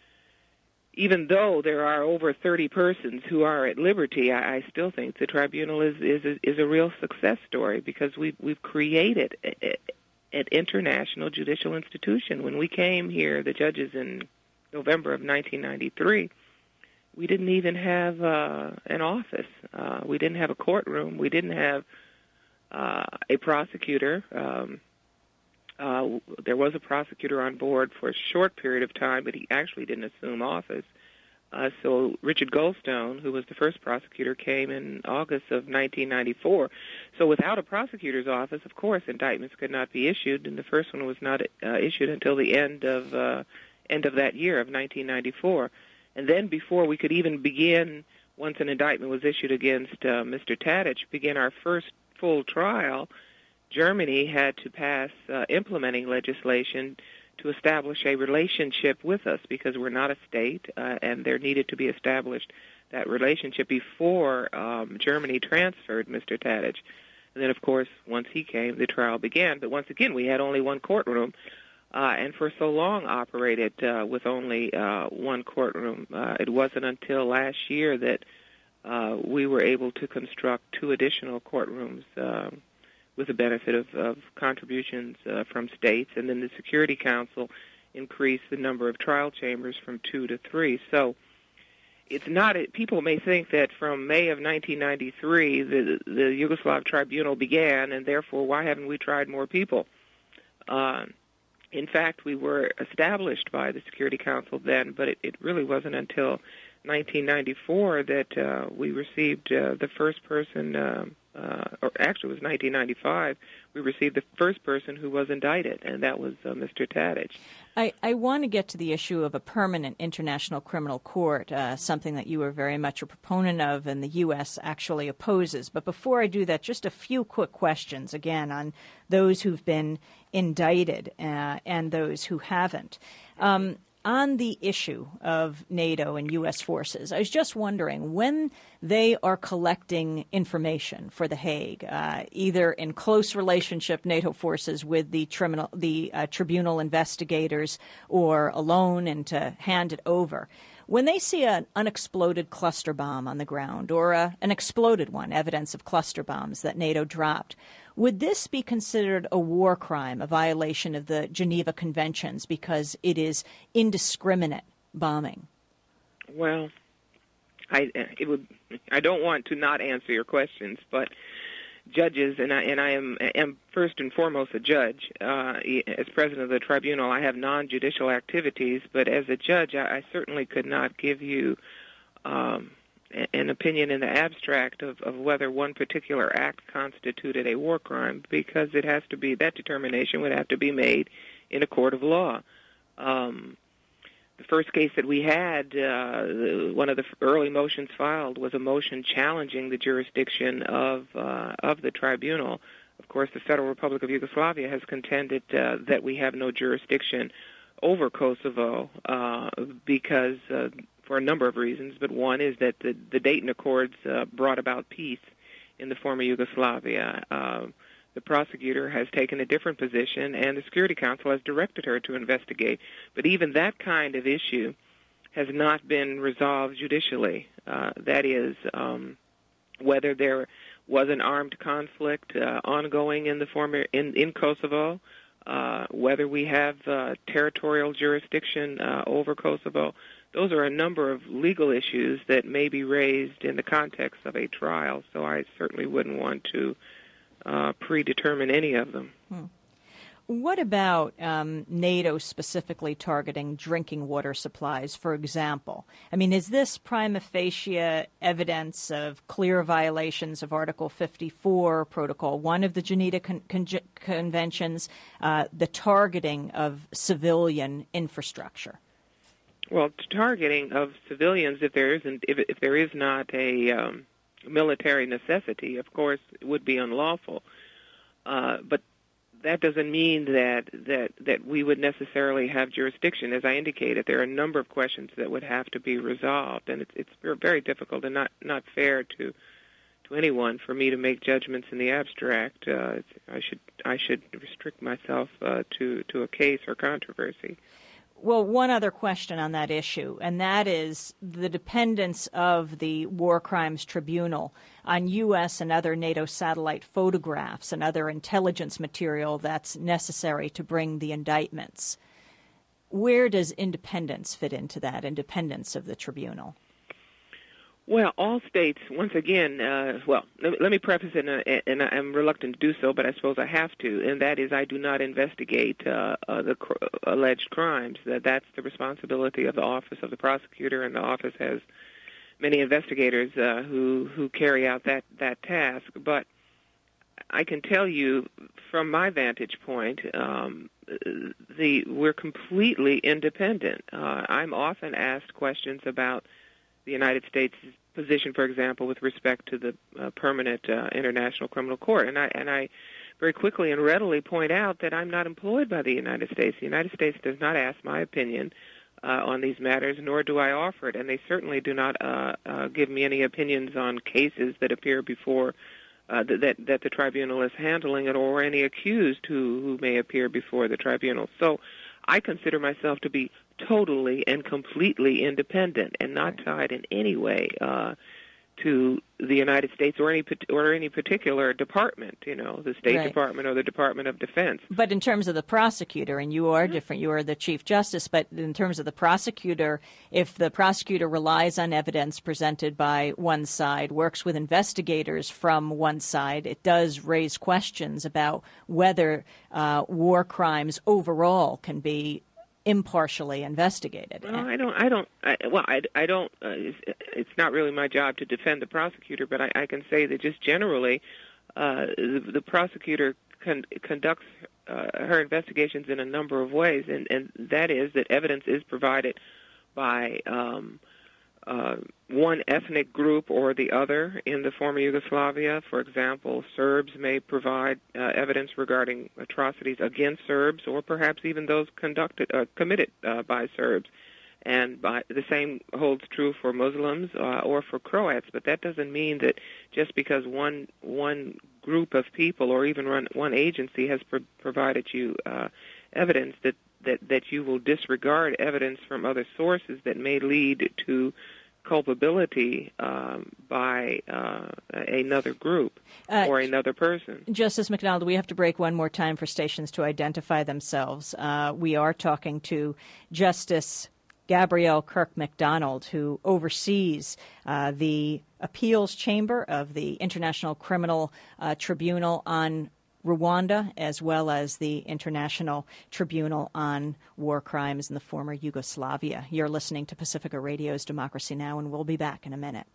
even though there are over thirty persons who are at liberty, I, I still think the tribunal is is a, is a real success story, because we've we've created a, a, an international judicial institution. When we came here, the judges, in November of nineteen ninety-three, we didn't even have uh, an office. Uh, we didn't have a courtroom. We didn't have Uh, a prosecutor. Um, uh, there was a prosecutor on board for a short period of time, but he actually didn't assume office. Uh, so Richard Goldstone, who was the first prosecutor, came in August of nineteen ninety-four. So without a prosecutor's office, of course, indictments could not be issued, and the first one was not uh, issued until the end of uh, end of that year of nineteen ninety-four. And then before we could even begin, once an indictment was issued against uh, Mister Tadic, begin our first full trial, Germany had to pass uh, implementing legislation to establish a relationship with us, because we're not a state, uh, and there needed to be established that relationship before um, Germany transferred Mister Tadic. And then, of course, once he came, the trial began. But once again, we had only one courtroom, uh, and for so long operated uh, with only uh, one courtroom. Uh, it wasn't until last year that uh, we were able to construct two additional courtrooms uh, with the benefit of, of contributions uh, from states, and then the Security Council increased the number of trial chambers from two to three. So it's not, people may think that from May of nineteen ninety-three the, the Yugoslav Tribunal began, and therefore why haven't we tried more people? Uh, in fact, we were established by the Security Council then, but it, it really wasn't until nineteen ninety-four that uh, we received uh, the first person, uh, uh, or actually it was nineteen ninety-five, we received the first person who was indicted, and that was uh, Mister Tadich. I, I want to get to the issue of a permanent international criminal court, uh, something that you are very much a proponent of and the U S actually opposes. But before I do that, just a few quick questions, again, on those who've been indicted uh, and those who haven't. Um, On the issue of NATO and U S forces, I was just wondering, when they are collecting information for The Hague, uh, either in close relationship, NATO forces, with the, criminal, the uh, tribunal investigators or alone and to hand it over, when they see an unexploded cluster bomb on the ground or uh, an exploded one, evidence of cluster bombs that NATO dropped, would this be considered a war crime, a violation of the Geneva Conventions because it is indiscriminate bombing? Well, I it would. I don't want to not answer your questions, but judges, and I and I am am first and foremost a judge. Uh, as president of the tribunal, I have non-judicial activities, but as a judge, I, I certainly could not give you Um, an opinion in the abstract of, of whether one particular act constituted a war crime, because it has to be, that determination would have to be made in a court of law. Um, the first case that we had, uh, one of the early motions filed was a motion challenging the jurisdiction of uh, of the tribunal. Of course, the Federal Republic of Yugoslavia has contended uh, that we have no jurisdiction over Kosovo uh, because uh, for a number of reasons, but one is that the, the Dayton Accords uh, brought about peace in the former Yugoslavia. Uh, the prosecutor has taken a different position, and the Security Council has directed her to investigate. But even that kind of issue has not been resolved judicially. Uh, that is, um, whether there was an armed conflict uh, ongoing in the former in, in Kosovo, uh, whether we have uh, territorial jurisdiction uh, over Kosovo. Those are a number of legal issues that may be raised in the context of a trial, so I certainly wouldn't want to uh, predetermine any of them. Hmm. What about um, NATO specifically targeting drinking water supplies, for example? I mean, is this prima facie evidence of clear violations of Article fifty-four, Protocol one of the Geneva Con- Con- Conventions, uh, the targeting of civilian infrastructure? Well, targeting of civilians, if there isn't, if, if there is not a um, military necessity, of course, it would be unlawful. Uh, but that doesn't mean that, that that we would necessarily have jurisdiction. As I indicated, there are a number of questions that would have to be resolved, and it's it's very difficult and not, not fair to to anyone for me to make judgments in the abstract. Uh, I should I should restrict myself uh, to to a case or controversy. Well, one other question on that issue, and that is the dependence of the War Crimes Tribunal on U S and other NATO satellite photographs and other intelligence material that's necessary to bring the indictments. Where does independence fit into that, independence of the tribunal? Well, all states, once again, uh, well, let me, let me preface it, and, and I'm reluctant to do so, but I suppose I have to, and that is I do not investigate uh, uh, the cr- alleged crimes. That That's the responsibility of the Office of the Prosecutor, and the office has many investigators uh, who, who carry out that, that task. But I can tell you, from my vantage point, um, the we're completely independent. Uh, I'm often asked questions about the United States' position, for example, with respect to the uh, permanent uh, International Criminal Court. And I, and I very quickly and readily point out that I'm not employed by the United States. The United States does not ask my opinion uh, on these matters, nor do I offer it. And they certainly do not uh, uh, give me any opinions on cases that appear before uh, th- that, that the tribunal is handling it, or any accused who, who may appear before the tribunal. So I consider myself to be totally and completely independent and not tied in any way uh, to the United States or any or any particular department, you know, the State right. Department or the Department of Defense. But in terms of the prosecutor, and you are mm-hmm. different, you are the Chief Justice, but in terms of the prosecutor, if the prosecutor relies on evidence presented by one side, works with investigators from one side, it does raise questions about whether uh, war crimes overall can be impartially investigated. Well, I don't. I don't. I, well, I, I don't. Uh, it's, it's not really my job to defend the prosecutor, but I, I can say that just generally, uh, the, the prosecutor con- conducts uh, her investigations in a number of ways, and, and that is that evidence is provided by um, uh, one ethnic group or the other in the former Yugoslavia. For example, Serbs may provide uh, evidence regarding atrocities against Serbs, or perhaps even those conducted uh, committed uh, by Serbs. And by, the same holds true for Muslims uh, or for Croats. But that doesn't mean that just because one one group of people or even one, one agency has pro- provided you uh, evidence that, that, that you will disregard evidence from other sources that may lead to culpability um, by uh, another group uh, or another person. Justice McDonald, we have to break one more time for stations to identify themselves. Uh, we are talking to Justice Gabrielle Kirk McDonald, who oversees uh, the appeals chamber of the International Criminal uh, Tribunal on Rwanda, as well as the International Tribunal on War Crimes in the former Yugoslavia. You're listening to Pacifica Radio's Democracy Now!, and we'll be back in a minute.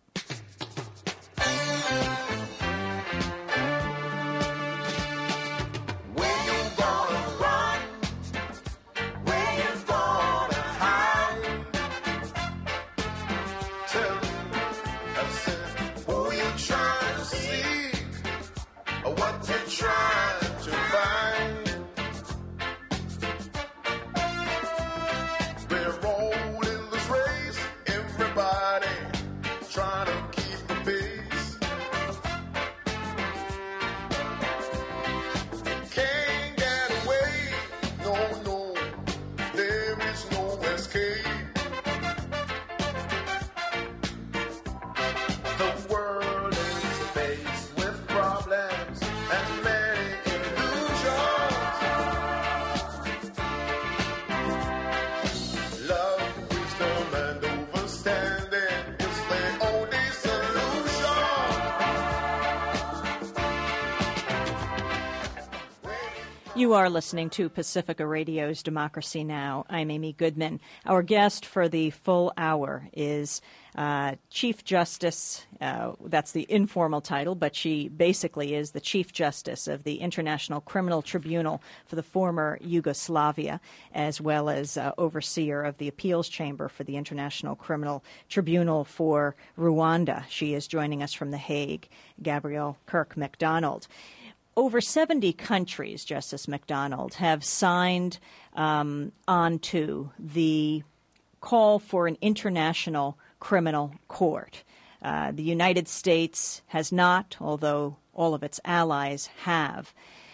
You are listening to Pacifica Radio's Democracy Now! I'm Amy Goodman. Our guest for the full hour is uh, Chief Justice, uh, that's the informal title, but she basically is the Chief Justice of the International Criminal Tribunal for the former Yugoslavia, as well as uh, overseer of the Appeals Chamber for the International Criminal Tribunal for Rwanda. She is joining us from The Hague, Gabrielle Kirk McDonald. Over seventy countries, Justice McDonald, have signed um, onto the call for an international criminal court. Uh, the United States has not, although all of its allies have.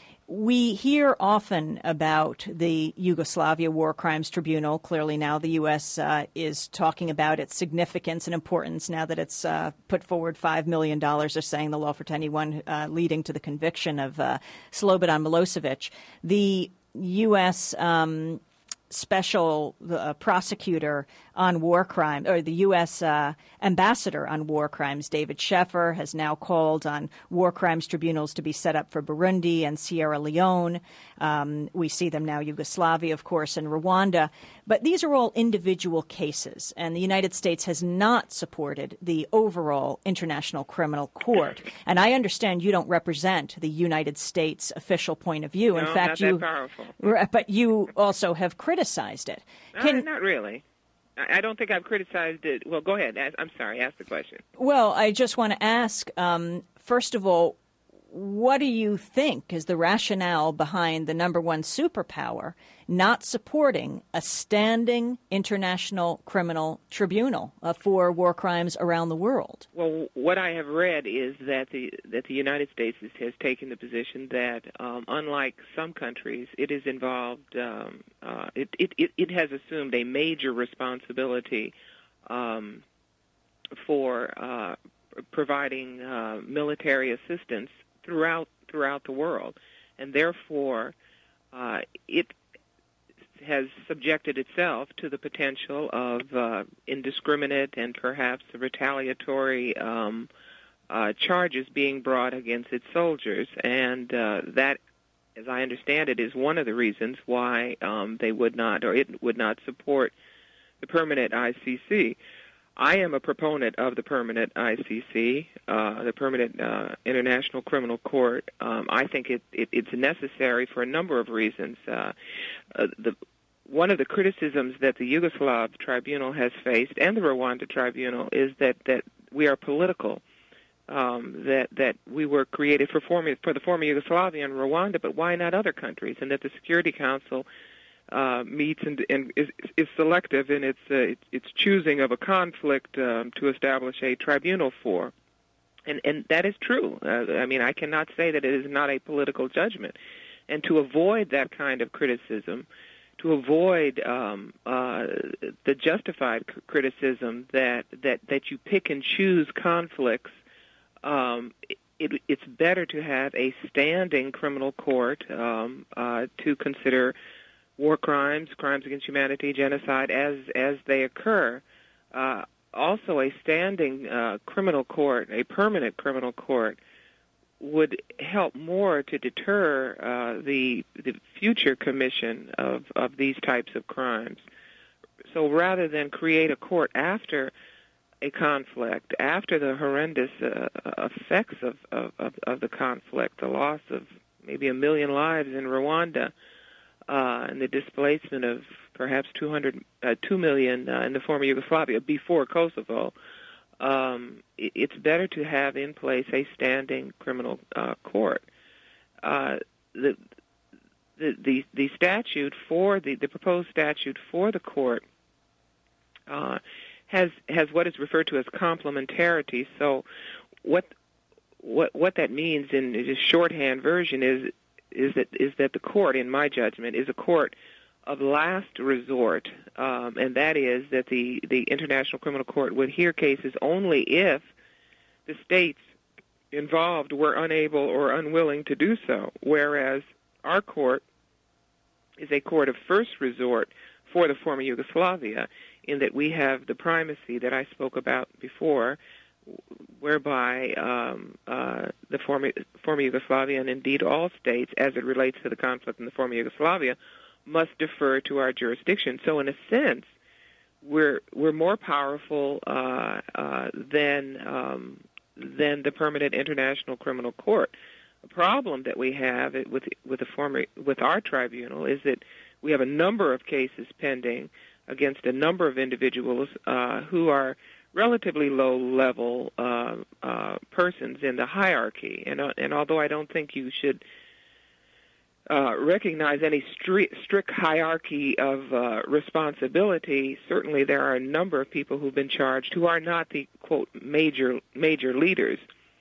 We hear often about the Yugoslavia War Crimes Tribunal. Clearly now the U S uh, is talking about its significance and importance now that it's uh, put forward five million dollars or saying the law for anyone uh, leading to the conviction of uh, Slobodan Milosevic. The U S Um, special uh, prosecutor on war crimes, or the U S uh, ambassador on war crimes, David Sheffer, has now called on war crimes tribunals to be set up for Burundi and Sierra Leone. Um, we see them now, Yugoslavia, of course, and Rwanda. But these are all individual cases, and the United States has not supported the overall International Criminal Court. And I understand you don't represent the United States official point of view. No, In fact, not you, that powerful. but you also have criticized it. Can, uh, not really. I don't think I've criticized it. Well, go ahead. I'm sorry. Ask the question. Well, I just want to ask, um, first of all, what do you think is the rationale behind the number one superpower not supporting a standing international criminal tribunal uh, for war crimes around the world? Well, what I have read is that the that the United States has, has taken the position that, um, unlike some countries, it is involved. Um, uh, it, it it it has assumed a major responsibility um, for uh, providing uh, military assistance throughout throughout the world, and therefore uh, it has subjected itself to the potential of uh, indiscriminate and perhaps retaliatory um, uh, charges being brought against its soldiers, and uh, that as I understand it, is one of the reasons why um, they would not, or it would not support the permanent I C C. I am a proponent of the permanent I C C, uh, the Permanent uh, International Criminal Court. Um, I think it, it, it's necessary for a number of reasons. Uh, uh, the, one of the criticisms that the Yugoslav Tribunal has faced, and the Rwanda Tribunal, is that, that we are political, um, that that we were created for, former, for the former Yugoslavia and Rwanda, but why not other countries, and that the Security Council Uh, meets and, and is, is selective in its uh, its choosing of a conflict um, to establish a tribunal for, and and that is true. Uh, I mean, I cannot say that it is not a political judgment, and to avoid that kind of criticism, to avoid um, uh, the justified c- criticism that, that that you pick and choose conflicts, um, it, it's better to have a standing criminal court um, uh, to consider war crimes, crimes against humanity, genocide, as as they occur. Uh, also, a standing uh, criminal court, a permanent criminal court, would help more to deter uh, the the future commission of, of these types of crimes. So rather than create a court after a conflict, after the horrendous uh, effects of, of, of the conflict, the loss of maybe a million lives in Rwanda, Uh, and the displacement of perhaps two hundred, uh, two million uh, in the former Yugoslavia before Kosovo, um, it, it's better to have in place a standing criminal uh, court. Uh, the, the the the statute for the, the proposed statute for the court uh, has has what is referred to as complementarity. So, what what what that means in the shorthand version is. is that is that the court, in my judgment, is a court of last resort, um, and that is that the, the International Criminal Court would hear cases only if the states involved were unable or unwilling to do so, whereas our court is a court of first resort for the former Yugoslavia, in that we have the primacy that I spoke about before, whereby um, uh, the former, former Yugoslavia, and indeed all states, as it relates to the conflict in the former Yugoslavia, must defer to our jurisdiction. So, in a sense, we're we're more powerful uh, uh, than um, than the permanent International Criminal Court. The problem that we have with with the former with our tribunal is that we have a number of cases pending against a number of individuals uh, who are relatively low-level uh, uh, persons in the hierarchy. And, uh, and although I don't think you should uh, recognize any stri- strict hierarchy of uh, responsibility, certainly there are a number of people who've been charged who are not the, quote, major major leaders.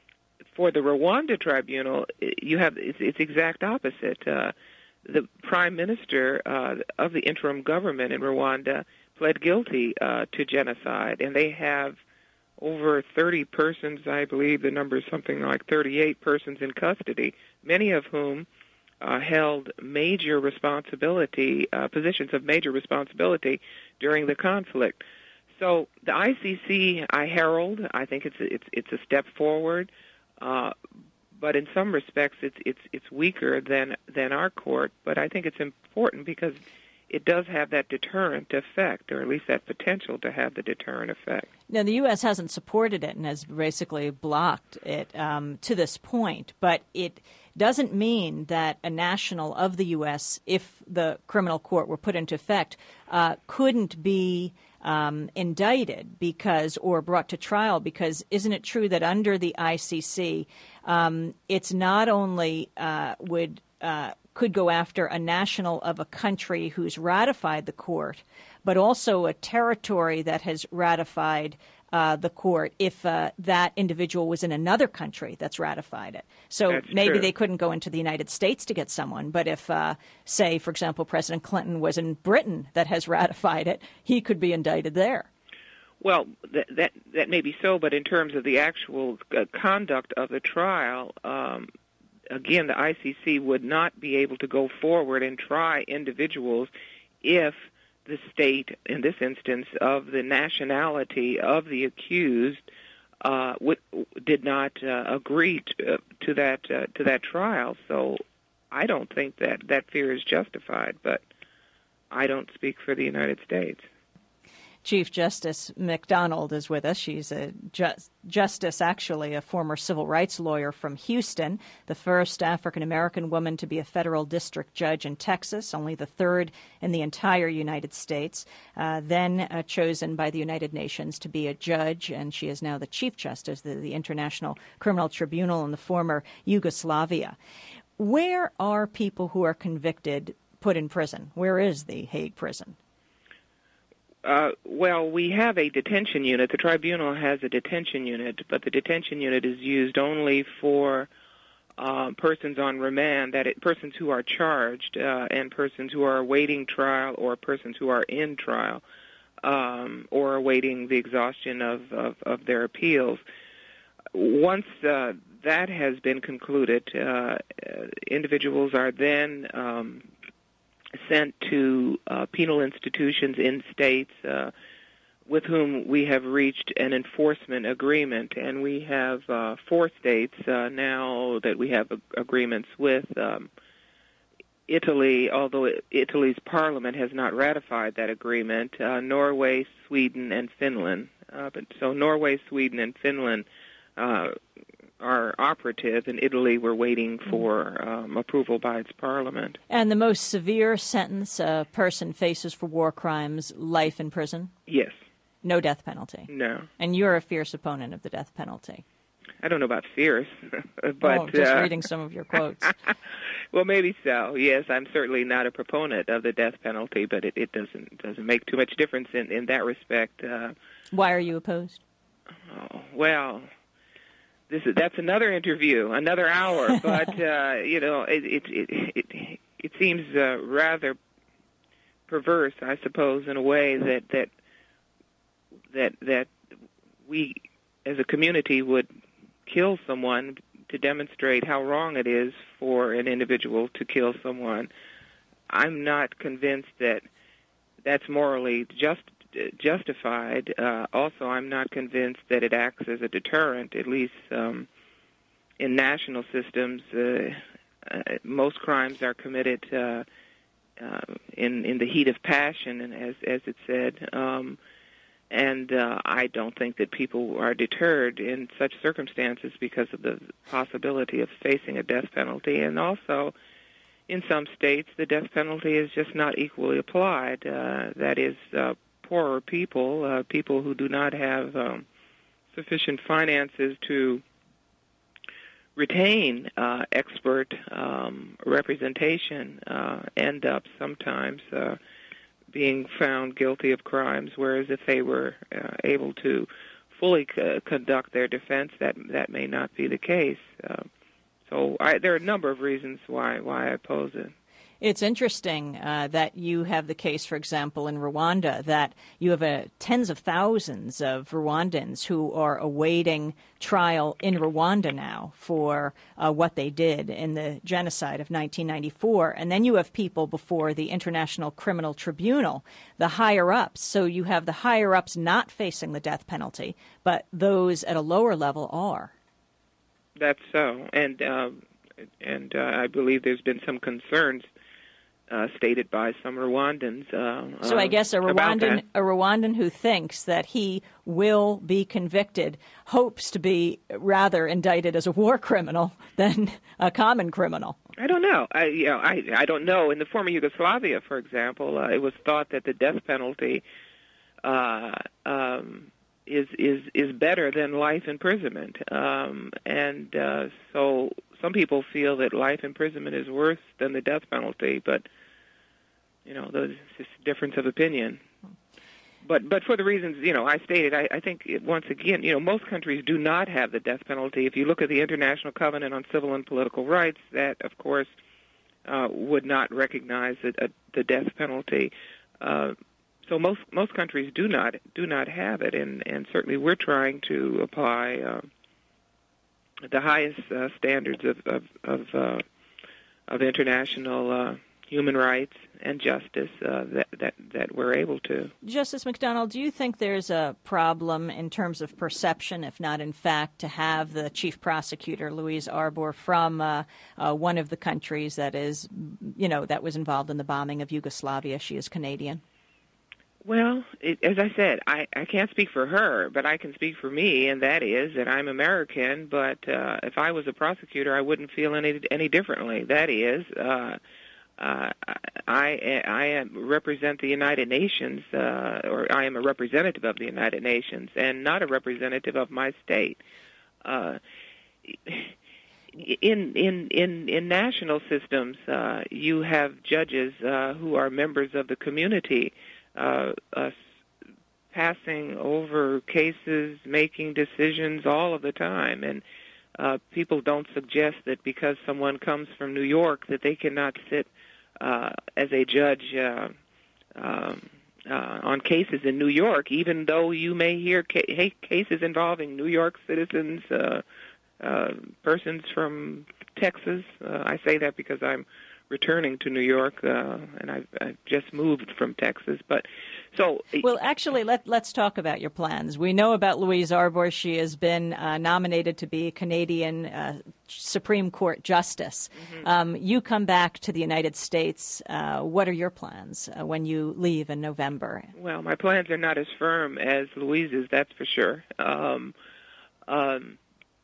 For the Rwanda Tribunal, you have it's, it's exact opposite. Uh, the prime minister uh, of the interim government in Rwanda pled guilty uh, to genocide, and they have over thirty persons, I believe the number is something like thirty-eight persons in custody, many of whom uh, held major responsibility, uh, positions of major responsibility during the conflict. So the I C C, I herald. I think it's a, it's it's a step forward, uh, but in some respects it's it's it's weaker than than our court. But I think it's important because it does have that deterrent effect, or at least that potential to have the deterrent effect. Now, the U S hasn't supported it and has basically blocked it um, to this point, but it doesn't mean that a national of the U S, if the criminal court were put into effect, uh, couldn't be um, indicted because or brought to trial, because isn't it true that under the I C C, um, it's not only uh, would uh, could go after a national of a country who's ratified the court, but also a territory that has ratified uh, the court if uh, that individual was in another country that's ratified it. So That's maybe true. they couldn't go into the United States to get someone, but if, uh, say, for example, President Clinton was in Britain that has ratified it, he could be indicted there. Well, that that, that may be so, but in terms of the actual uh, conduct of the trial, um, again, the I C C would not be able to go forward and try individuals if the state, in this instance, of the nationality of the accused uh, w- did not uh, agree to, uh, to that uh, to that trial. So I don't think that that fear is justified, but I don't speak for the United States. Chief Justice McDonald is with us. She's a ju- justice, actually, a former civil rights lawyer from Houston, the first African-American woman to be a federal district judge in Texas, only the third in the entire United States, uh, then uh, chosen by the United Nations to be a judge, and she is now the Chief Justice of the International Criminal Tribunal in the former Yugoslavia. Where are people who are convicted put in prison? Where is the Hague prison? Uh, well, we have a detention unit. The tribunal has a detention unit, but the detention unit is used only for uh, persons on remand, that it, persons who are charged uh, and persons who are awaiting trial or persons who are in trial um, or awaiting the exhaustion of, of, of their appeals. Once uh, that has been concluded, uh, individuals are then um, sent to uh, penal institutions in states uh, with whom we have reached an enforcement agreement. And we have uh, four states uh, now that we have ag- agreements with. Um, Italy, although Italy's parliament has not ratified that agreement, uh, Norway, Sweden, and Finland. Uh, but so Norway, Sweden, and Finland uh, are operative. In Italy, we're waiting for um, approval by its parliament. And the most severe sentence a person faces for war crimes, life in prison? Yes. No death penalty? No. And you're a fierce opponent of the death penalty? I don't know about fierce, but... Oh, just uh, reading some of your quotes. Well, maybe so. Yes, I'm certainly not a proponent of the death penalty, but it, it doesn't doesn't make too much difference in, in that respect. Uh, Why are you opposed? Oh, well... This is, that's another interview, another hour. But uh, you know, it it it it, it seems uh, rather perverse, I suppose, in a way that that that that we, as a community, would kill someone to demonstrate how wrong it is for an individual to kill someone. I'm not convinced that that's morally just. justified. Uh, also, I'm not convinced that it acts as a deterrent, at least um, in national systems. Uh, uh, most crimes are committed uh, uh, in, in the heat of passion, and as, as it said, um, and uh, I don't think that people are deterred in such circumstances because of the possibility of facing a death penalty. And also, in some states, the death penalty is just not equally applied. Uh, that is, uh, poorer people, uh, people who do not have um, sufficient finances to retain uh, expert um, representation, uh, end up sometimes uh, being found guilty of crimes, whereas if they were uh, able to fully c- conduct their defense, that that may not be the case. Uh, so I, there are a number of reasons why why I oppose it. It's interesting uh, that you have the case, for example, in Rwanda, that you have uh, tens of thousands of Rwandans who are awaiting trial in Rwanda now for uh, what they did in the genocide of nineteen ninety-four. And then you have people before the International Criminal Tribunal, the higher-ups. So you have the higher-ups not facing the death penalty, but those at a lower level are. That's so. And, uh, and uh, I believe there's been some concerns Uh, stated by some Rwandans. Uh, so I guess a Rwandan, a Rwandan who thinks that he will be convicted hopes to be rather indicted as a war criminal than a common criminal. I don't know. I, you know, I, I don't know. In the former Yugoslavia, for example, uh, it was thought that the death penalty uh, um, is is is better than life imprisonment, um, and uh, so some people feel that life imprisonment is worse than the death penalty, but you know, there's just difference of opinion. But but for the reasons, you know, I stated, I, I think, it, once again, you know, most countries do not have the death penalty. If you look at the International Covenant on Civil and Political Rights, that, of course, uh, would not recognize a, a, the death penalty. Uh, so most most countries do not do not have it, and, and certainly we're trying to apply uh, the highest uh, standards of of of, uh, of international uh, human rights and justice uh, that, that that we're able to. Justice McDonald, do you think there's a problem in terms of perception, if not in fact, to have the chief prosecutor, Louise Arbour, from uh, uh, one of the countries that is, you know, that was involved in the bombing of Yugoslavia? She is Canadian. Well, it, as I said, I, I can't speak for her, but I can speak for me, and that is that I'm American, but uh, if I was a prosecutor, I wouldn't feel any any differently. That is, uh, uh, I, I am, represent the United Nations, uh, or I am a representative of the United Nations, and not a representative of my state. Uh, in in in in national systems, uh, you have judges uh, who are members of the community. Uh, uh, passing over cases, making decisions all of the time, and uh, people don't suggest that because someone comes from New York that they cannot sit uh, as a judge uh, um, uh, on cases in New York, even though you may hear ca- cases involving New York citizens, uh, uh, persons from Texas. Uh, I say that because I'm returning to New York, uh, and I've, I've just moved from Texas. But so, well, actually, let let's talk about your plans. We know about Louise Arbour. She has been uh, nominated to be Canadian uh, Supreme Court Justice. Mm-hmm. Um, you come back to the United States. Uh, what are your plans uh, when you leave in November? Well, my plans are not as firm as Louise's, that's for sure. Um, um,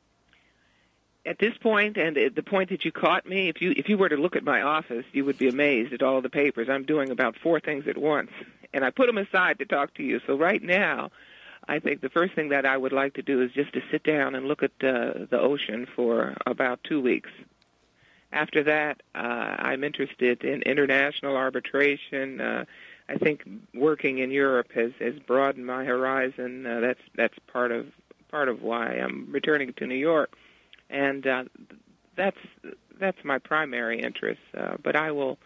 At this point, and at the point that you caught me, if you if you were to look at my office, you would be amazed at all the papers. I'm doing about four things at once, and I put them aside to talk to you. So right now, I think the first thing that I would like to do is just to sit down and look at uh, the ocean for about two weeks. After that, uh, I'm interested in international arbitration. Uh, I think working in Europe has, has broadened my horizon. Uh, that's that's part of part of why I'm returning to New York. And uh, that's that's my primary interest. Uh, but I will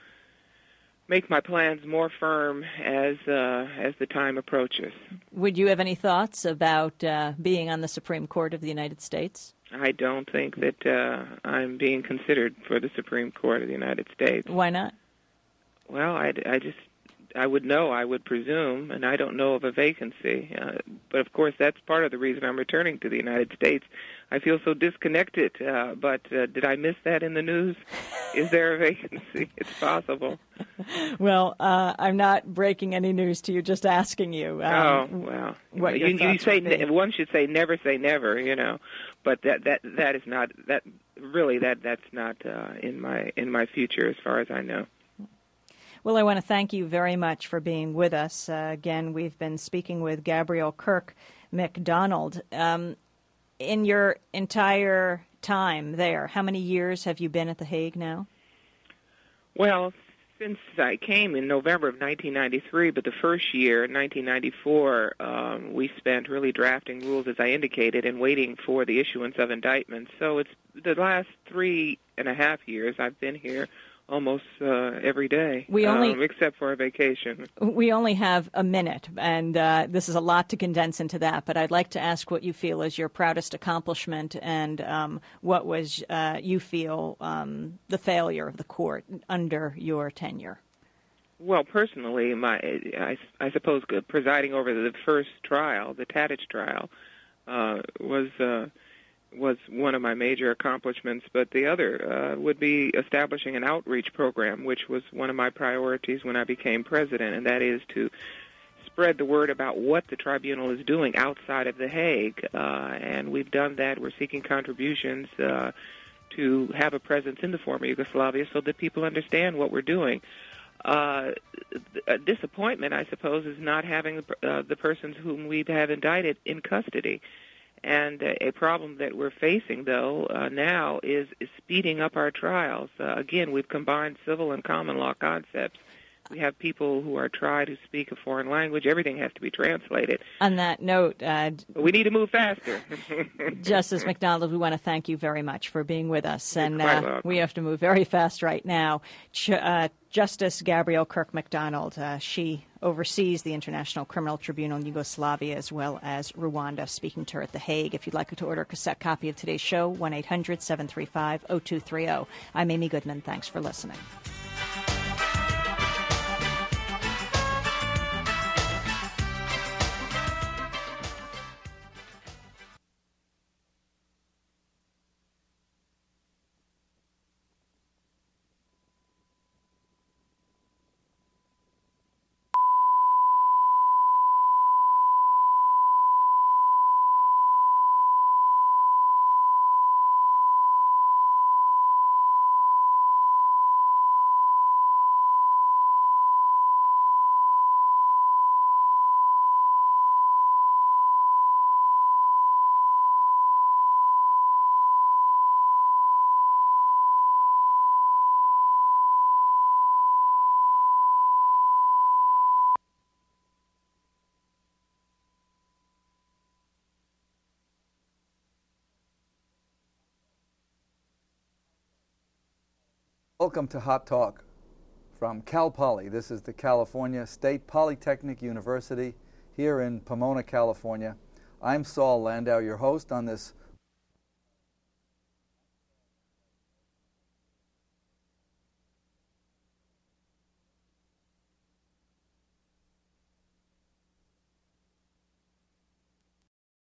make my plans more firm as uh, as the time approaches. Would you have any thoughts about uh, being on the Supreme Court of the United States? I don't think that uh, I'm being considered for the Supreme Court of the United States. Why not? Well, I, I just I would know, I would presume, and I don't know of a vacancy. Uh, but, of course, that's part of the reason I'm returning to the United States. I feel so disconnected, uh, but uh, did I miss that in the news? Is there a vacancy? It's possible. Well, uh, I'm not breaking any news to you, just asking you. Um, oh, well. What you, you say ne- one should say never say never, you know, but that that that is not that really that that's not uh, in my in my future as far as I know. Well, I want to thank you very much for being with us. Uh, again, we've been speaking with Gabrielle Kirk McDonald. Um, in your entire time there, how many years have you been at The Hague now? Well, since I came in November of nineteen ninety-three, but the first year, in nineteen ninety-four, um, we spent really drafting rules, as I indicated, and waiting for the issuance of indictments. So it's the last three and a half years I've been here almost uh, every day, we only, um, except for a vacation. We only have a minute, and uh, this is a lot to condense into that, but I'd like to ask what you feel is your proudest accomplishment and um, what was, uh, you feel, um, the failure of the court under your tenure. Well, personally, my I, I suppose presiding over the first trial, the Tadic trial, uh, was... Uh, was one of my major accomplishments, but the other uh, would be establishing an outreach program, which was one of my priorities when I became president, and that is to spread the word about what the tribunal is doing outside of The Hague, uh, and we've done that. We're seeking contributions uh, to have a presence in the former Yugoslavia so that people understand what we're doing. Uh, a disappointment, I suppose, is not having uh, the persons whom we have indicted in custody. And uh, a problem that we're facing, though, uh, now is, is speeding up our trials. Uh, again, we've combined civil and common law concepts. We have people who are tried who speak a foreign language. Everything has to be translated. On that note, uh, but we need to move faster. Justice McDonald, we want to thank you very much for being with us. You're and quite uh, welcome. we have to move very fast right now. Ch- uh, Justice Gabrielle Kirk McDonald, uh, she oversees the International Criminal Tribunal in Yugoslavia as well as Rwanda, speaking to her at The Hague. If you'd like to order a cassette copy of today's show, one eight hundred seven three five oh two three oh. I'm Amy Goodman. Thanks for listening. Welcome to Hot Talk from Cal Poly. This is the California State Polytechnic University here in Pomona, California. I'm Saul Landau, your host on this